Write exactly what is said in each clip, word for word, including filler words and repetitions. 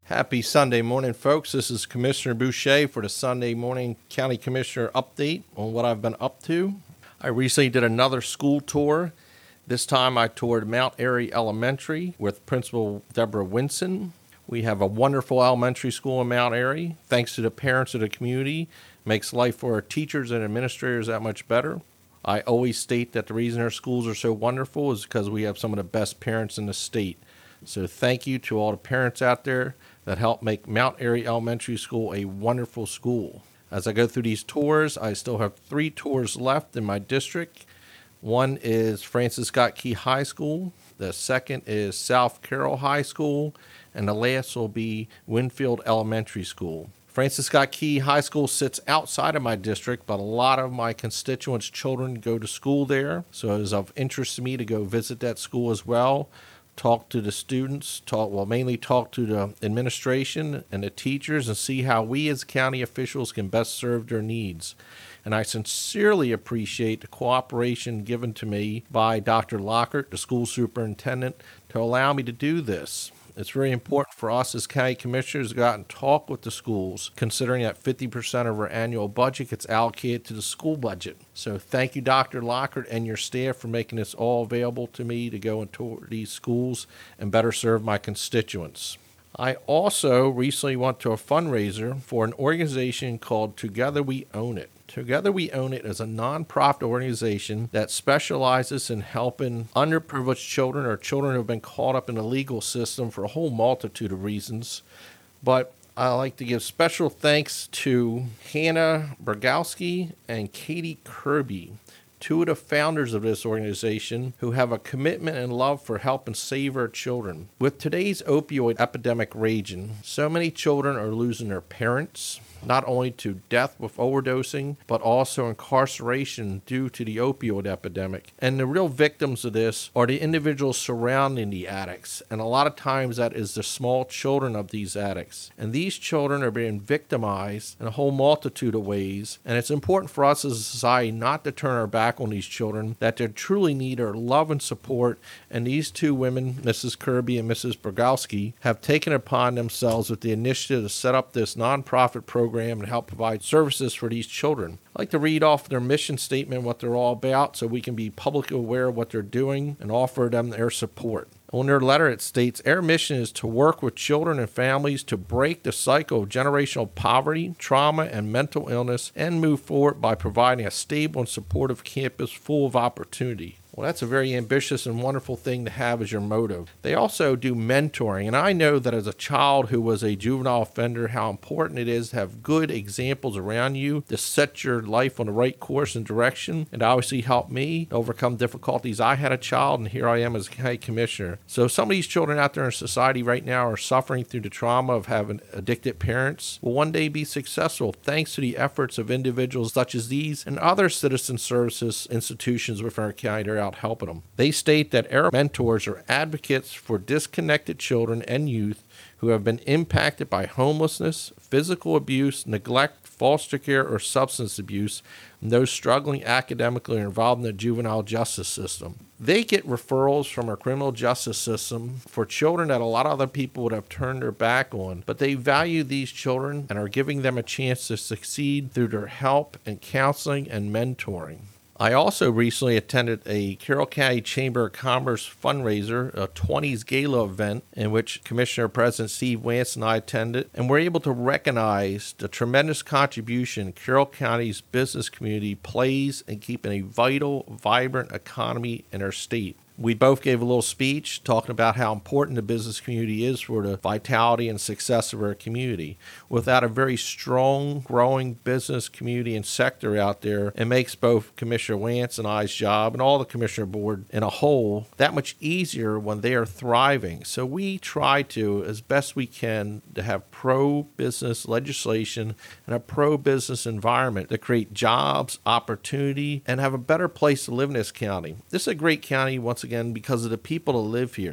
Happy Sunday morning, folks. This is Commissioner Boucher for the Sunday Morning County Commissioner update on what I've been up to. I recently did another school tour. This time I toured Mount Airy Elementary with Principal Deborah Winson. We have a wonderful elementary school in Mount Airy. Thanks to the parents of the community, makes life for our teachers and administrators that much better. I always state that the reason our schools are so wonderful is because we have some of the best parents in the state. So thank you to all the parents out there that help make Mount Airy Elementary School a wonderful school. As I go through these tours, I still have three tours left in my district. One is Francis Scott Key High School. The second is South Carroll High School. And the last will be Winfield Elementary School. Francis Scott Key High School sits outside of my district, but a lot of my constituents' children go to school there. So it is of interest to me to go visit that school as well. Talk to the students, talk well, mainly talk to the administration and the teachers and see how we as county officials can best serve their needs. And I sincerely appreciate the cooperation given to me by Doctor Lockhart, the school superintendent, to allow me to do this. It's very important for us as county commissioners to go out and talk with the schools, considering that fifty percent of our annual budget gets allocated to the school budget. So thank you, Doctor Lockhart, and your staff for making this all available to me to go and tour these schools and better serve my constituents. I also recently went to a fundraiser for an organization called Together We Own It. Together We Own It is a nonprofit organization that specializes in helping underprivileged children or children who have been caught up in the legal system for a whole multitude of reasons. But I like to give special thanks to Hannah Bergowski and Katie Kirby, two of the founders of this organization who have a commitment and love for helping save our children. With today's opioid epidemic raging, so many children are losing their parents, not only to death with overdosing, but also incarceration due to the opioid epidemic. And the real victims of this are the individuals surrounding the addicts. And a lot of times that is the small children of these addicts. And these children are being victimized in a whole multitude of ways. And it's important for us as a society not to turn our back on these children, that they truly need our love and support. And these two women, Missus Kirby and Missus Bergowski, have taken upon themselves with the initiative to set up this nonprofit program and help provide services for these children. I'd like to read off their mission statement, what they're all about, so we can be publicly aware of what they're doing and offer them their support. On their letter, it states, "Our mission is to work with children and families to break the cycle of generational poverty, trauma, and mental illness, and move forward by providing a stable and supportive campus full of opportunity." Well, that's a very ambitious and wonderful thing to have as your motive. They also do mentoring, and I know that as a child who was a juvenile offender, how important it is to have good examples around you to set your life on the right course and direction, and obviously help me to overcome difficulties. I had a child, and here I am as a county commissioner. So some of these children out there in society right now are suffering through the trauma of having addicted parents will one day be successful thanks to the efforts of individuals such as these and other citizen services institutions within our county that are out helping them. They state that our mentors are advocates for disconnected children and youth who have been impacted by homelessness, physical abuse, neglect, foster care, or substance abuse, and those struggling academically or involved in the juvenile justice system. They get referrals from our criminal justice system for children that a lot of other people would have turned their back on, but they value these children and are giving them a chance to succeed through their help and counseling and mentoring. I also recently attended a Carroll County Chamber of Commerce fundraiser, a twenties Gala event, in which Commissioner President Steve Wance and I attended, and were able to recognize the tremendous contribution Carroll County's business community plays in keeping a vital, vibrant economy in our state. We both gave a little speech talking about how important the business community is for the vitality and success of our community. Without a very strong, growing business community and sector out there, it makes both Commissioner Wance and I's job and all the Commissioner Board in a whole that much easier when they are thriving. So we try to, as best we can, to have pro-business legislation and a pro-business environment to create jobs, opportunity, and have a better place to live in this county. This is a great county, once again, because of the people that live here.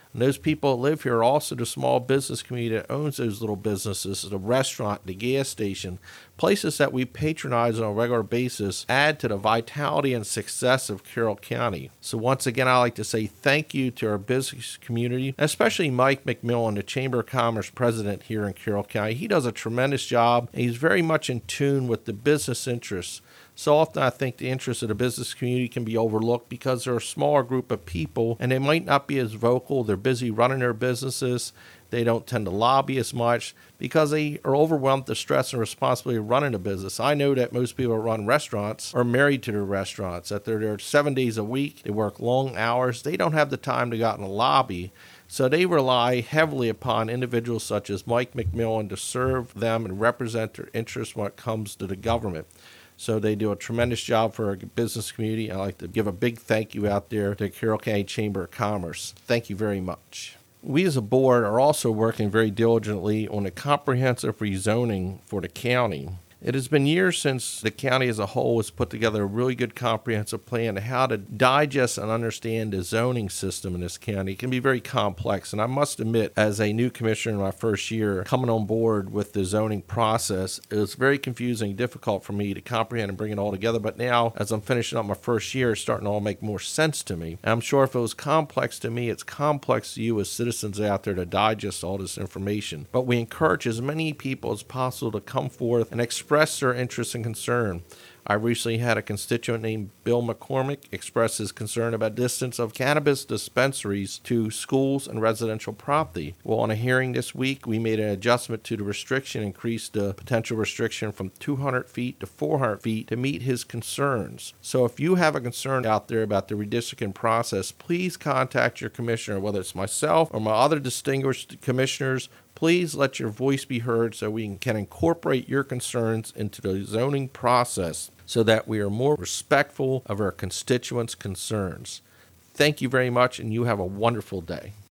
And those people that live here are also the small business community that owns those little businesses, the restaurant, the gas station, places that we patronize on a regular basis, add to the vitality and success of Carroll County. So once again, I'd like to say thank you to our business community, especially Mike McMillan, the Chamber of Commerce president here in Carroll County. He does a tremendous job, and he's very much in tune with the business interests. So often I think the interests of the business community can be overlooked because they're a smaller group of people and they might not be as vocal. They're busy running their businesses. They don't tend to lobby as much because they are overwhelmed with the stress and responsibility of running a business. I know that most people who run restaurants are married to their restaurants, that they're there seven days a week. They work long hours. They don't have the time to go out and lobby. So they rely heavily upon individuals such as Mike McMillan to serve them and represent their interests when it comes to the government. So they do a tremendous job for our business community. I'd like to give a big thank you out there to Carroll County Chamber of Commerce. Thank you very much. We as a board are also working very diligently on a comprehensive rezoning for the county. It has been years since the county as a whole has put together a really good comprehensive plan to how to digest and understand the zoning system in this county. It can be very complex, and I must admit, as a new commissioner in my first year coming on board with the zoning process, it was very confusing, difficult for me to comprehend and bring it all together. But now, as I'm finishing up my first year, it's starting to all make more sense to me. And I'm sure if it was complex to me, it's complex to you as citizens out there to digest all this information. But we encourage as many people as possible to come forth and express express their interest and concern. I recently had a constituent named Bill McCormick express his concern about distance of cannabis dispensaries to schools and residential property. Well, on a hearing this week, we made an adjustment to the restriction, increased the potential restriction from two hundred feet to four hundred feet to meet his concerns. So if you have a concern out there about the redistricting process, please contact your commissioner, whether it's myself or my other distinguished commissioners. Please let your voice be heard so we can incorporate your concerns into the zoning process so that we are more respectful of our constituents' concerns. Thank you very much, and you have a wonderful day.